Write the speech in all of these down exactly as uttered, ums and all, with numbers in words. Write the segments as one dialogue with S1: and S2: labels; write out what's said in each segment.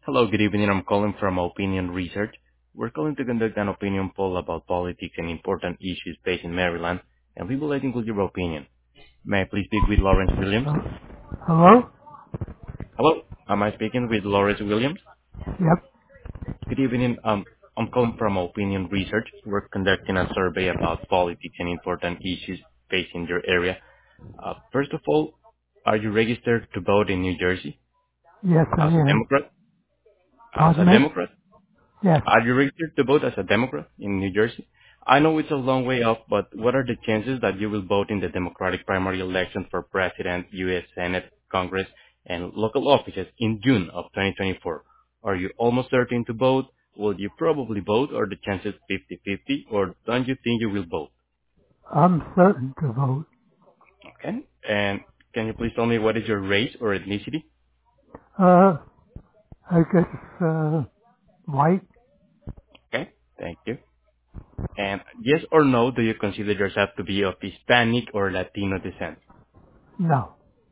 S1: Hello, good evening. I'm calling from Opinion Research. We're calling to conduct an opinion poll about politics and important issues facing Maryland, and we would like to include your opinion. May I please speak with Lawrence Williams?
S2: Uh, hello?
S1: Hello, am I speaking with Lawrence Williams?
S2: Yep.
S1: Good evening. Um, I'm calling from Opinion Research. We're conducting a survey about politics and important issues facing your area. Uh, first of all, are you registered to vote in New Jersey
S2: Yes, I
S1: as a
S2: am.
S1: Democrat? As a
S2: Pardon me?
S1: Democrat?
S2: Yes.
S1: Are you registered to vote as a Democrat in New Jersey? I know it's a long way off, but what are the chances that you will vote in the Democratic primary election for President, U S Senate, Congress, and local offices in June of twenty twenty-four? Are you almost certain to vote? Will you probably vote, or the chances fifty-fifty, or don't you think you will vote?
S2: I'm certain to vote.
S1: Okay. And can you please tell me what is your race or ethnicity?
S2: Uh, I guess, uh, white?
S1: Okay. Thank you. And yes or no, do you consider yourself to be of Hispanic or Latino descent?
S2: No.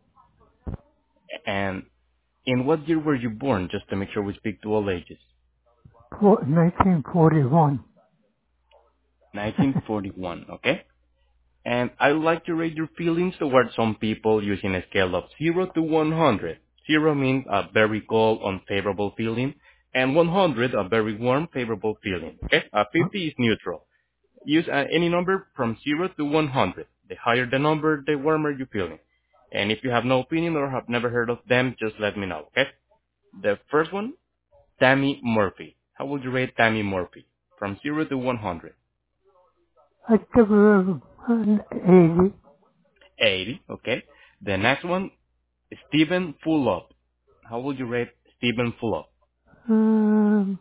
S1: And in what year were you born, just to make sure we speak to all ages?
S2: For, nineteen forty-one.
S1: nineteen forty-one, okay? And I would like to rate your feelings towards some people using a scale of zero to one hundred. zero means a very cold, unfavorable feeling, and one hundred a very warm, favorable feeling, okay? Uh,
S2: Uh,
S1: fifty is neutral. Use uh, any number from zero to one hundred. The higher the number, the warmer you're feeling. And if you have no opinion or have never heard of them, just let me know, okay? The first one, Tammy Murphy. How would you rate Tammy Murphy? From zero to one hundred.
S2: I give her an eighty.
S1: eighty, okay. The next one, Stephen Fulop. How would you rate Stephen Fulop?
S2: Um,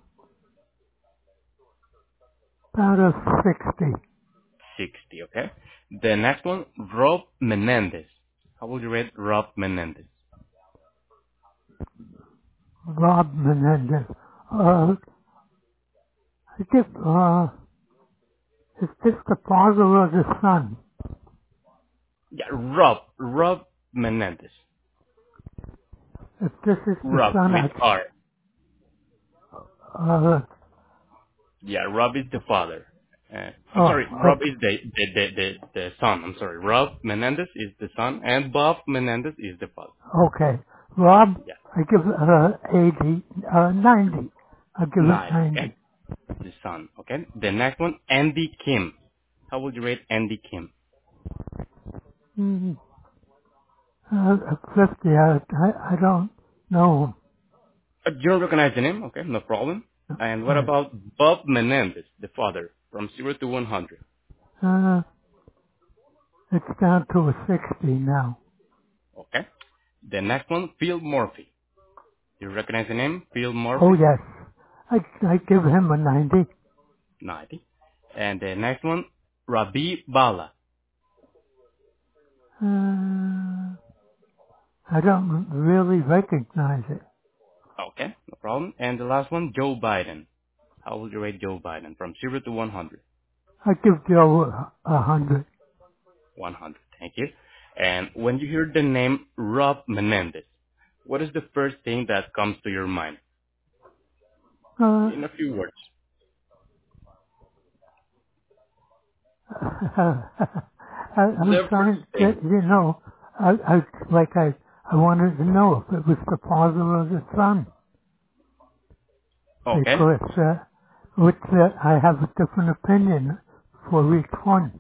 S2: about a sixty.
S1: sixty, okay. The next one, Rob Menendez. How would you rate Rob Menendez?
S2: Rob Menendez. Uh, I give, uh, is this the father or the son?
S1: Yeah, Rob. Rob Menendez.
S2: If this is the
S1: Rob
S2: son,
S1: with R.
S2: I, uh,
S1: Yeah, Rob is the father. Uh, I'm sorry,
S2: oh,
S1: Rob
S2: okay.
S1: is the, the, the, the, the son. I'm sorry. Rob Menendez is the son, and Bob Menendez is the father.
S2: Okay. Rob,
S1: Yeah.
S2: I give it uh, eighty, uh, ninety. I give it
S1: Nice, okay?
S2: ninety.
S1: The son, okay? The next one, Andy Kim. How would you rate Andy Kim?
S2: Mm, uh, fifty, I, I, I don't know.
S1: Uh, you don't recognize the name? Okay, no problem. And what
S2: Right.
S1: about Bob Menendez, the father, from zero to one hundred?
S2: Uh, it's down to a sixty now.
S1: Okay? The next one, Phil Murphy. You recognize the name? Phil
S2: Oh
S1: Murphy?
S2: yes. I, I give him a ninety.
S1: ninety. And the next one, Rabi Bala.
S2: Uh, I don't really recognize it.
S1: Okay, no problem. And the last one, Joe Biden. How would you rate Joe Biden from zero to one hundred?
S2: I give Joe a, a hundred.
S1: one hundred. Thank you. And when you hear the name Rob Menendez, what is the first thing that comes to your mind?
S2: Uh,
S1: In a few words.
S2: I, I'm
S1: The first
S2: trying to
S1: thing.
S2: get, you know, I, I, like I, I wanted to know if it was the father or the son,
S1: Okay.
S2: because, uh, with that, I have a different opinion for each one.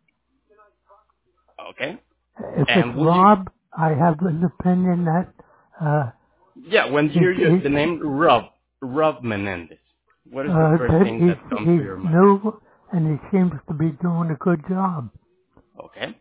S1: Okay.
S2: If it's
S1: And will you,
S2: Rob, I have an opinion that, uh,
S1: yeah, when you
S2: he,
S1: hear your,
S2: he,
S1: the name Rob, Rob Menendez, what is the
S2: uh,
S1: first
S2: that
S1: thing that
S2: he's,
S1: comes to your
S2: he's
S1: mind?
S2: new and he seems to be doing a good job.
S1: Okay.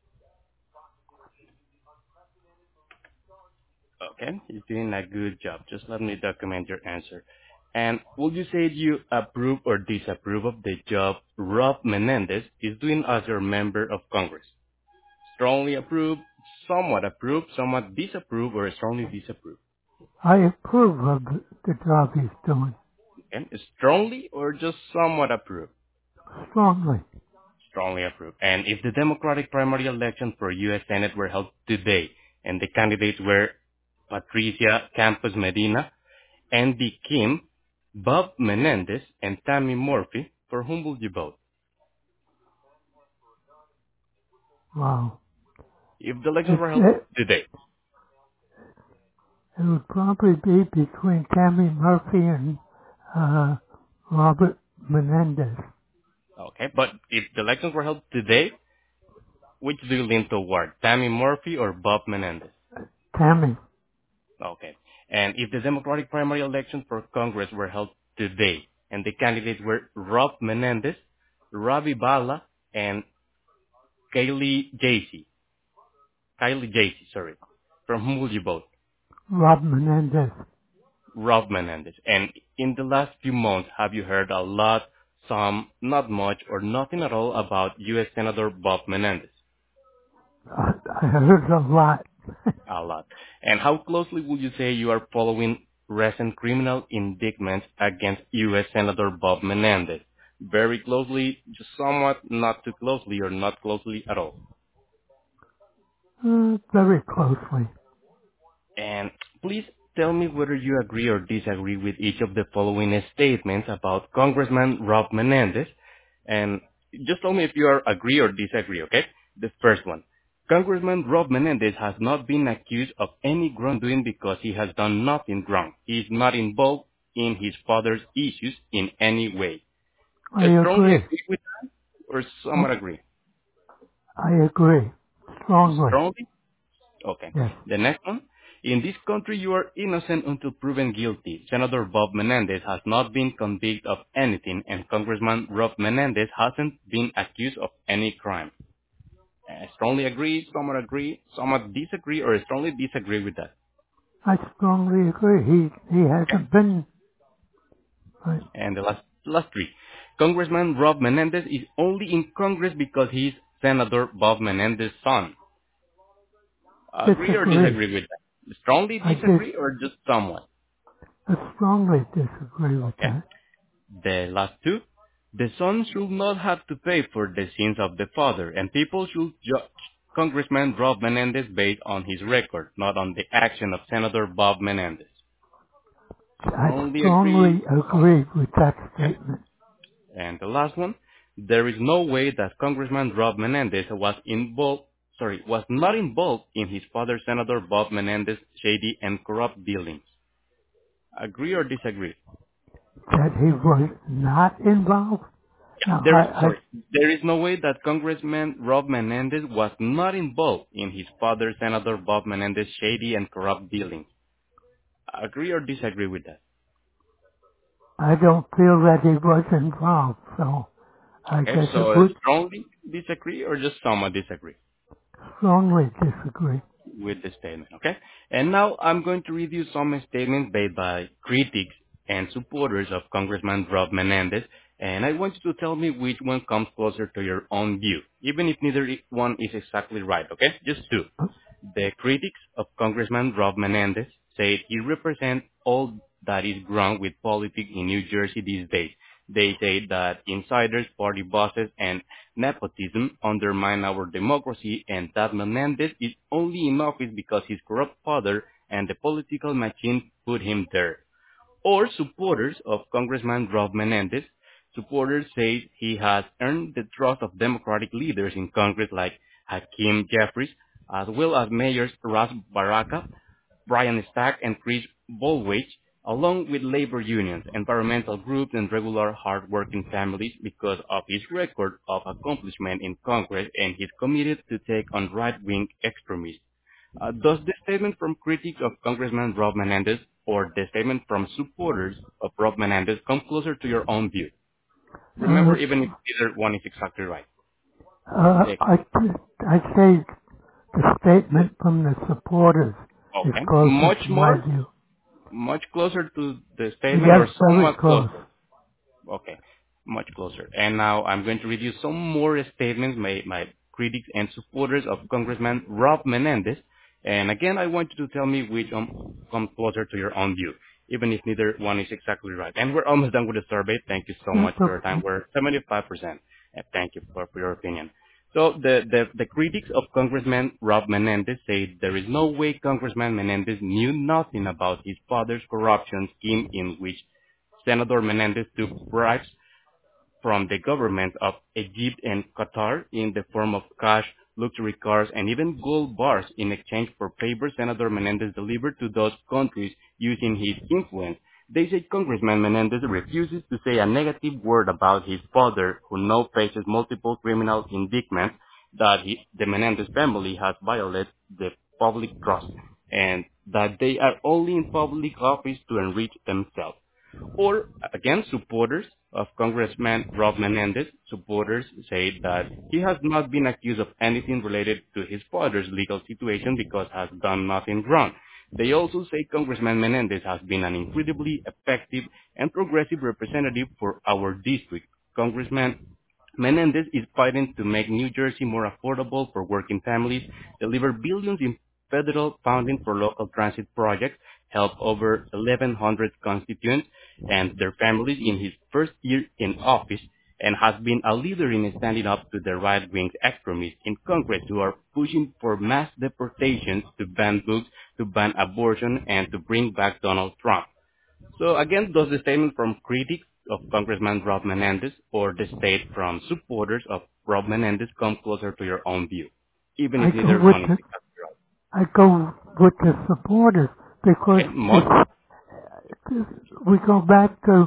S1: Okay. He's doing a good job. Just let me document your answer. And would you say you approve or disapprove of the job Rob Menendez is doing as your member of Congress? Strongly approve, somewhat approve, somewhat disapprove, or strongly disapprove.
S2: I approve of the, the job he's doing
S1: Okay? Strongly or just somewhat approve?
S2: strongly.
S1: Strongly approve. And if the Democratic primary election for U S Senate were held today and the candidates were Patricia Campos Medina Andy Kim, Bob Menendez, and Tammy Murphy, for whom would you vote?
S2: Wow.
S1: If the elections
S2: It,
S1: were held
S2: it,
S1: today.
S2: it would probably be between Tammy Murphy and uh, Robert Menendez.
S1: Okay, but if the elections were held today, which do you lean toward, Tammy Murphy or Bob Menendez?
S2: Tammy.
S1: Okay. And if the Democratic primary elections for Congress were held today, and the candidates were Rob Menendez, Robbie Bala, and Kaylee Jaycee, Kylie Jaycee, sorry, from whom would you vote?
S2: Rob Menendez.
S1: Rob Menendez. And in the last few months, have you heard a lot, some, not much, or nothing at all about U S. Senator Bob Menendez?
S2: I, I heard a lot.
S1: A lot. And how closely would you say you are following recent criminal indictments against U S. Senator Bob Menendez? Very closely, just somewhat, not too closely, or not closely at all.
S2: Uh, very closely.
S1: And please tell me whether you agree or disagree with each of the following statements about Congressman Rob Menendez. And just tell me if you are agree or disagree, okay? The first one. Congressman Rob Menendez has not been accused of any wrongdoing because he has done nothing wrong. He is not involved in his father's issues in any way.
S2: I
S1: Strongly
S2: agree.
S1: agree with that or somewhat agree?
S2: I agree. Strongly.
S1: Strongly? Okay.
S2: Yes.
S1: The next one. In this country, you are innocent until proven guilty. Senator Bob Menendez has not been convicted of anything, and Congressman Rob Menendez hasn't been accused of any crime. I strongly agree, somewhat agree, somewhat disagree, or strongly disagree with that.
S2: I strongly agree. He he
S1: Okay.
S2: hasn't been. Right.
S1: And the last, last three. Congressman Rob Menendez is only in Congress because he's Senator Bob Menendez's son. Agree or
S2: Disagree.
S1: disagree with that? Strongly
S2: I dis.
S1: disagree or just somewhat?
S2: I strongly disagree with
S1: Okay.
S2: that.
S1: The last two. The son should not have to pay for the sins of the father, and people should judge Congressman Rob Menendez based on his record, not on the action of Senator Bob Menendez.
S2: I
S1: Strongly agree.
S2: strongly agree with that
S1: Okay.
S2: statement.
S1: And the last one. There is no way that Congressman Rob Menendez was involved, sorry, was not involved in his father Senator Bob Menendez shady and corrupt dealings. Agree or disagree?
S2: That he was not involved.
S1: Yeah,
S2: Now
S1: there is,
S2: I, I
S1: sorry, there is no way that Congressman Rob Menendez was not involved in his father, Senator Bob Menendez, shady and corrupt dealings. Agree or disagree with that?
S2: I don't feel that he was involved, so I
S1: Okay,
S2: guess it
S1: so uh,
S2: would
S1: strongly disagree or just somewhat disagree
S2: strongly disagree.
S1: with the statement, okay? And now I'm going to read you some statements made by critics and supporters of Congressman Rob Menendez, and I want you to tell me which one comes closer to your own view, even if neither one is exactly right, okay? Just two. The critics of Congressman Rob Menendez say he represents all that is wrong with politics in New Jersey these days. They say that insiders, party bosses, and nepotism undermine our democracy, and that Menendez is only in office because his corrupt father and the political machine put him there. Or supporters of Congressman Rob Menendez. Supporters say he has earned the trust of Democratic leaders in Congress like Hakeem Jeffries, as well as Mayors Ras Baraka, Brian Stack, and Chris Bolwage, along with labor unions, environmental groups, and regular hard-working families because of his record of accomplishment in Congress, and he's committed to take on right-wing extremists. Uh, does the statement from critics of Congressman Rob Menendez or the statement from supporters of Rob Menendez come closer to your own view?
S2: Uh,
S1: Remember, even if either one is exactly right.
S2: uh,
S1: The-
S2: I I say the statement from the supporters is
S1: Okay.
S2: closer
S1: Much
S2: to my
S1: more,
S2: view.
S1: much closer to the statement or
S2: Yes, very
S1: somewhat
S2: close.
S1: closer? Okay, much closer. And now I'm going to read you some more statements made by critics and supporters of Congressman Rob Menendez. And again, I want you to tell me which um, comes closer to your own view, even if neither one is exactly right. And we're almost done with the survey. Thank you so
S2: That's
S1: much for your time.
S2: okay.
S1: We're seventy-five percent. And thank you for, for your opinion. So the, the, the critics of Congressman Rob Menendez say there is no way Congressman Menendez knew nothing about his father's corruption scheme in which Senator Menendez took bribes from the government of Egypt and Qatar in the form of cash, luxury cars, and even gold bars in exchange for favors Senator Menendez delivered to those countries using his influence. They say Congressman Menendez refuses to say a negative word about his father, who now faces multiple criminal indictments that he, the Menendez family has violated the public trust, and that they are only in public office to enrich themselves. Or again, supporters of Congressman Rob Menendez, supporters say that he has not been accused of anything related to his father's legal situation because has done nothing wrong. They also say Congressman Menendez has been an incredibly effective and progressive representative for our district. Congressman Menendez is fighting to make New Jersey more affordable for working families, deliver billions in federal funding for local transit projects, help over eleven hundred constituents and their families in his first year in office, and has been a leader in standing up to the right-wing extremists in Congress who are pushing for mass deportations, to ban books, to ban abortion, and to bring back Donald Trump. So again, does the statement from critics of Congressman Rob Menendez or the state from supporters of Rob Menendez come closer to your own view, even
S2: I
S1: if
S2: go
S1: neither
S2: with
S1: one is
S2: the,
S1: accurate?
S2: I go with the supporters because
S1: Okay, much
S2: if, if we go back to,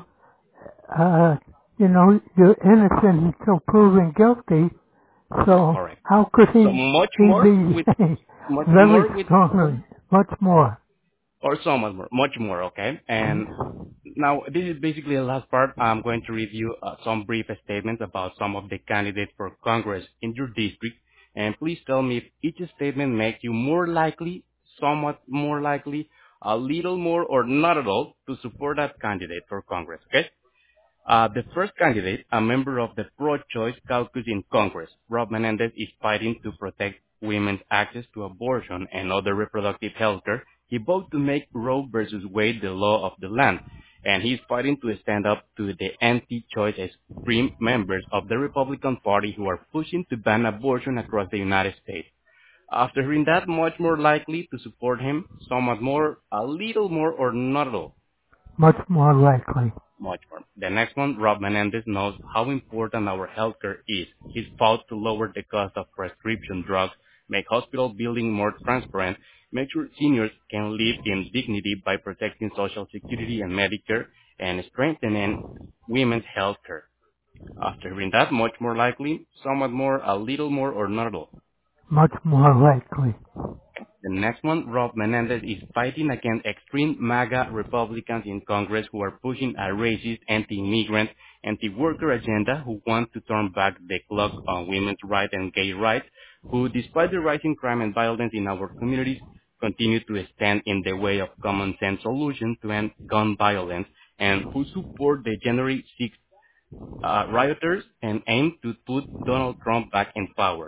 S2: uh, you know, you're innocent until proven guilty. So
S1: correct.
S2: how could
S1: So
S2: he,
S1: much
S2: he
S1: more
S2: be
S1: with much
S2: very
S1: more with
S2: strongly, much more?
S1: or so much more, much more, okay? And now this is basically the last part. I'm going to review uh, some brief statements about some of the candidates for Congress in your district. And please tell me if each statement makes you more likely, somewhat more likely, a little more, or not at all to support that candidate for Congress, okay? Uh, the first candidate, a member of the pro-choice caucus in Congress, Rob Menendez, is fighting to protect women's access to abortion and other reproductive health care. He vowed to make Roe versus Wade the law of the land, and he's fighting to stand up to the anti-choice extreme members of the Republican Party who are pushing to ban abortion across the United States. After hearing that, much more likely to support him, somewhat more, a little more, or not at all.
S2: Much more likely.
S1: Much more. The next one, Rob Menendez knows how important our healthcare is. He's fought to lower the cost of prescription drugs, make hospital billing more transparent, make sure seniors can live in dignity by protecting Social Security and Medicare, and strengthening women's healthcare. After hearing that, much more likely, somewhat more, a little more, or not at all.
S2: Much more likely.
S1: The next one, Rob Menendez is fighting against extreme MAGA Republicans in Congress who are pushing a racist, anti-immigrant, anti-worker agenda, who want to turn back the clock on women's rights and gay rights, who, despite the rising crime and violence in our communities, continue to stand in the way of common sense solutions to end gun violence, and who support the January sixth uh, rioters and aim to put Donald Trump back in power.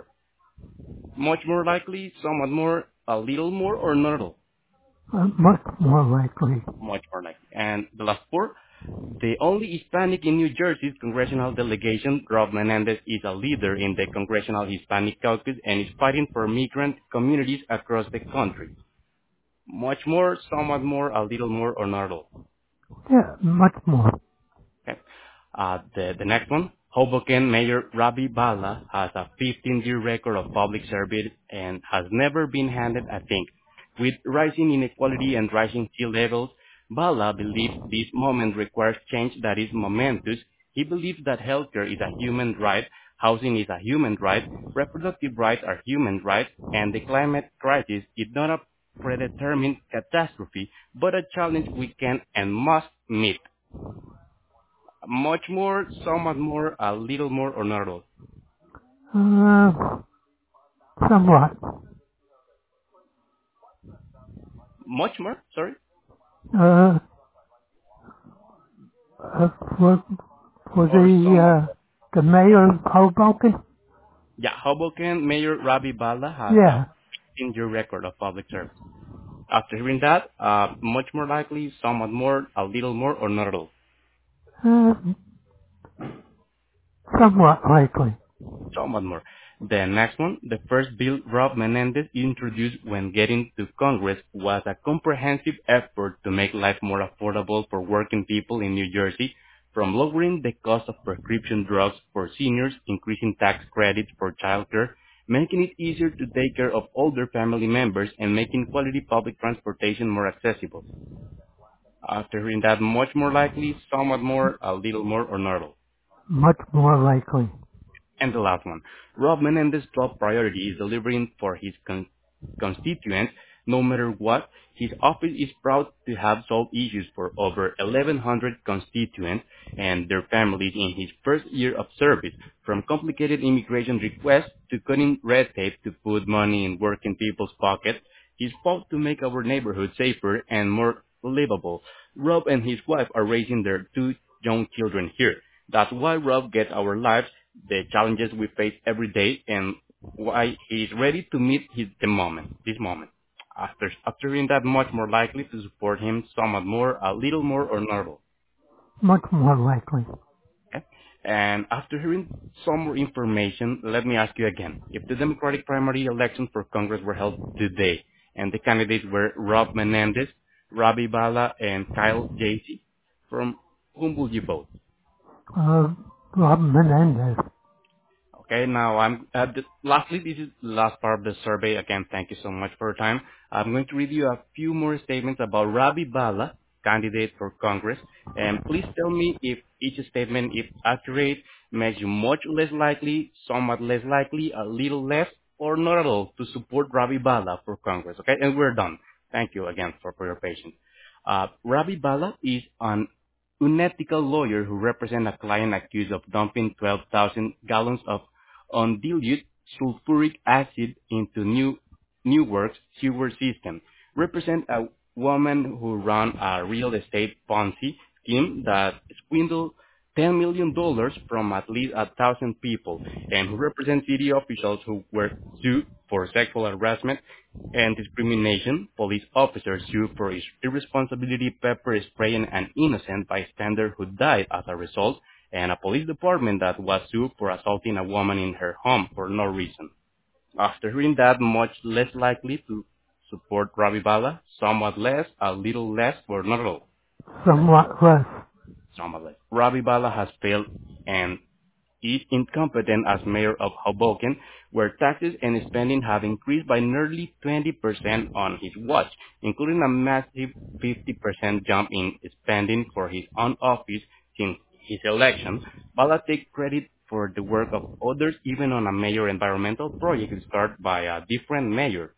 S1: Much more likely, somewhat more, a little more, or not at all.
S2: Uh, much more likely.
S1: Much more likely. And the last four, the only Hispanic in New Jersey's congressional delegation, Rob Menendez, is a leader in the Congressional Hispanic Caucus and is fighting for migrant communities across the country. Much more, somewhat more, a little more, or not at all.
S2: Yeah, much more.
S1: Okay. Uh, the, the next one, Hoboken Mayor Ravi Bala has a fifteen-year record of public service and has never been handed a thing. With rising inequality and rising sea levels, Bala believes this moment requires change that is momentous. He believes that healthcare is a human right, housing is a human right, reproductive rights are human rights, and the climate crisis is not a predetermined catastrophe, but a challenge we can and must meet. Much more, somewhat more, a little more, or not at all?
S2: Uh, somewhat.
S1: Much more, sorry?
S2: Uh, uh for, for
S1: Or
S2: the,
S1: somewhat
S2: uh,
S1: more?
S2: the mayor of Hoboken?
S1: Yeah, Hoboken Mayor Ravi Bala has a
S2: Yeah.
S1: fifteen-year record of public service. After hearing that, uh, much more likely, somewhat more, a little more, or not at all?
S2: Uh, somewhat likely.
S1: Somewhat more. The next one, the first bill Rob Menendez introduced when getting to Congress was a comprehensive effort to make life more affordable for working people in New Jersey, from lowering the cost of prescription drugs for seniors, increasing tax credits for childcare, making it easier to take care of older family members, and making quality public transportation more accessible. After hearing that, much more likely, somewhat more, a little more, or not at all.
S2: Much more likely.
S1: And the last one, Rob Menendez's top priority is delivering for his con- constituents no matter what. His office is proud to have solved issues for over eleven hundred constituents and their families in his first year of service, from complicated immigration requests to cutting red tape to put money in working people's pockets. He's fought to make our neighborhood safer and more livable. Rob and his wife are raising their two young children here. That's why Rob gets our lives, the challenges we face every day, and why he is ready to meet his the moment, this moment. After after hearing that, much more likely to support him, somewhat more, a little more, or not at all.
S2: Much more likely.
S1: Okay? And after hearing some more information, let me ask you again: if the Democratic primary elections for Congress were held today, and the candidates were Rob Menendez, Rabi Bala, and Kyle Jasey, from whom would you vote?
S2: Uh, Rob Menendez.
S1: Okay, now I'm uh, the, lastly, this is the last part of the survey. Again, thank you so much for your time. I'm going to read you a few more statements about Rabi Bala, candidate for Congress, and please tell me if each statement, if accurate, makes you much less likely, somewhat less likely, a little less, or not at all to support Rabi Bala for Congress. Okay, and we're done. Thank you again for, for your patience. Uh, Rabi Bala is an unethical lawyer who represents a client accused of dumping twelve thousand gallons of undiluted sulfuric acid into New Newark's sewer system. Represent a woman who ran a real estate Ponzi scheme that swindled ten million dollars from at least a thousand people, and who represent city officials who were sued for sexual harassment and discrimination, police officers sued for his irresponsibility pepper spraying an innocent bystander who died as a result, and a police department that was sued for assaulting a woman in her home for no reason. After hearing that, much less likely to support Ravi Bala, somewhat less, a little less, or not at all.
S2: Somewhat less.
S1: Somewhat less. Ravi Bala has failed and is incompetent as mayor of Hoboken, where taxes and spending have increased by nearly twenty percent on his watch, including a massive fifty percent jump in spending for his own office since his election. Bala takes credit for the work of others, even on a major environmental project started by a different mayor.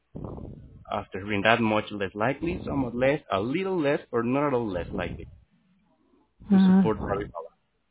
S1: After hearing that, much less likely, somewhat less, a little less, or not at all less likely to
S2: Uh,
S1: support Ravi Bala.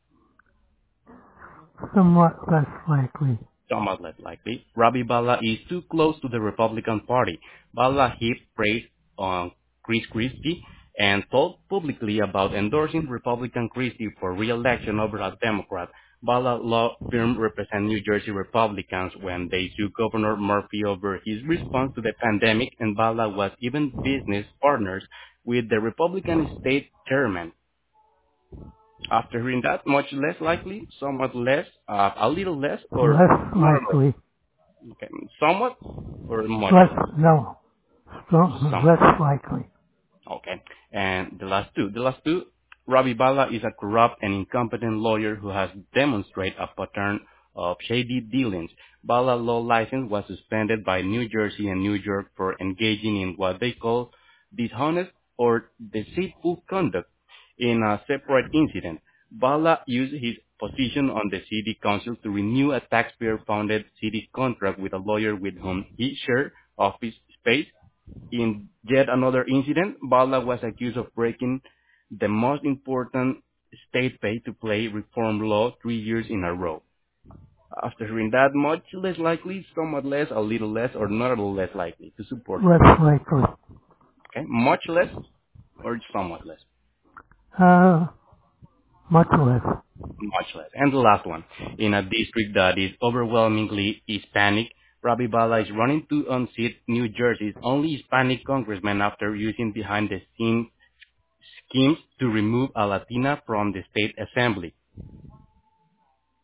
S2: somewhat less likely.
S1: Somewhat less likely. Ravi Bala is too close to the Republican Party. Bala heaped praise on Chris Christie and talked publicly about endorsing Republican Christie for re-election over a Democrat. Bala law firm represent New Jersey Republicans when they sued Governor Murphy over his response to the pandemic, and Bala was even business partners with the Republican state chairman. After hearing that, much less likely, somewhat less, uh, a little less, or
S2: Less
S1: not at all.
S2: likely.
S1: Okay, somewhat or much
S2: Less,
S1: less?
S2: no. Strong,
S1: Somewhat.
S2: less likely.
S1: Okay. And the last two. The last two, Ravi Bala is a corrupt and incompetent lawyer who has demonstrated a pattern of shady dealings. Bala law license was suspended by New Jersey and New York for engaging in what they call dishonest or deceitful conduct in a separate incident. Bala used his position on the city council to renew a taxpayer-funded city contract with a lawyer with whom he shared office space. In yet another incident, Bala was accused of breaking the most important state pay-to-play reform law three years in a row. After hearing that, much less likely, somewhat less, a little less, or not at all less likely to support him.
S2: Less likely.
S1: Okay, much less or somewhat less.
S2: Uh, much less.
S1: Much less. And the last one, in a district that is overwhelmingly Hispanic, Rabi Bala is running to unseat New Jersey's only Hispanic congressman after using behind-the-scenes schemes to remove a Latina from the state assembly.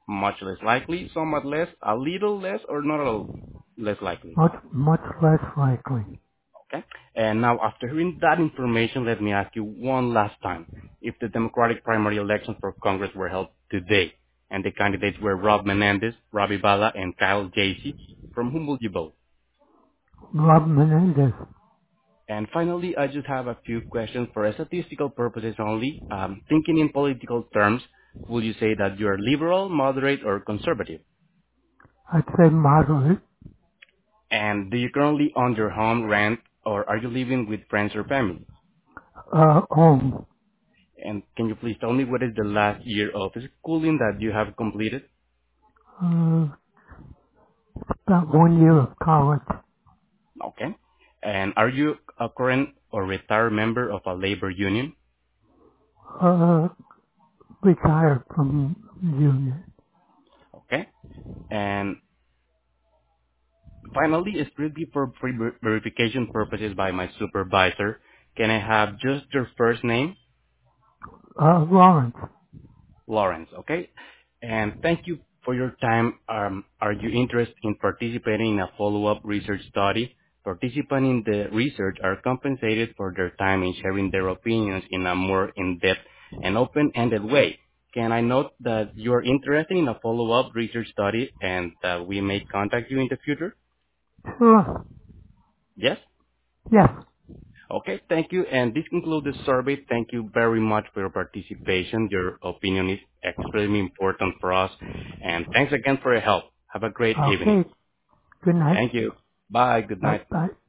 S1: Much less likely, somewhat less, a little less, or not a little less likely.
S2: Much, much less likely.
S1: Okay? And now, after hearing that information, let me ask you one last time. If the Democratic primary elections for Congress were held today, and the candidates were Rob Menendez, Robbie Bala, and Kyle Jasey, from whom would you vote?
S2: Rob Menendez.
S1: And finally, I just have a few questions for statistical purposes only. Um, thinking in political terms, will you say that you're liberal, moderate, or conservative?
S2: I'd say moderate.
S1: And do you currently own your home, rent, or are you living with friends or family?
S2: Uh, home.
S1: And can you please tell me what is the last year of schooling that you have completed?
S2: Uh, about one year of college.
S1: Okay. And are you a current or retired member of a labor union?
S2: Uh, retired from union.
S1: Okay. And finally, strictly for pre- verification purposes by my supervisor, can I have just your first name?
S2: Uh, Lawrence.
S1: Lawrence, okay? And thank you for your time. Um, are you interested in participating in a follow-up research study? Participants in the research are compensated for their time in sharing their opinions in a more in-depth and open-ended way. Can I note that you are interested in a follow-up research study and that we may contact you in the future?
S2: Sure.
S1: Yes?
S2: Yes.
S1: Okay, thank you. And this concludes the survey. Thank you very much for your participation. Your opinion is extremely important for us. And thanks again for your help. Have a great evening.
S2: Okay. Good night.
S1: Thank you. Bye. Good
S2: Bye
S1: night.
S2: bye.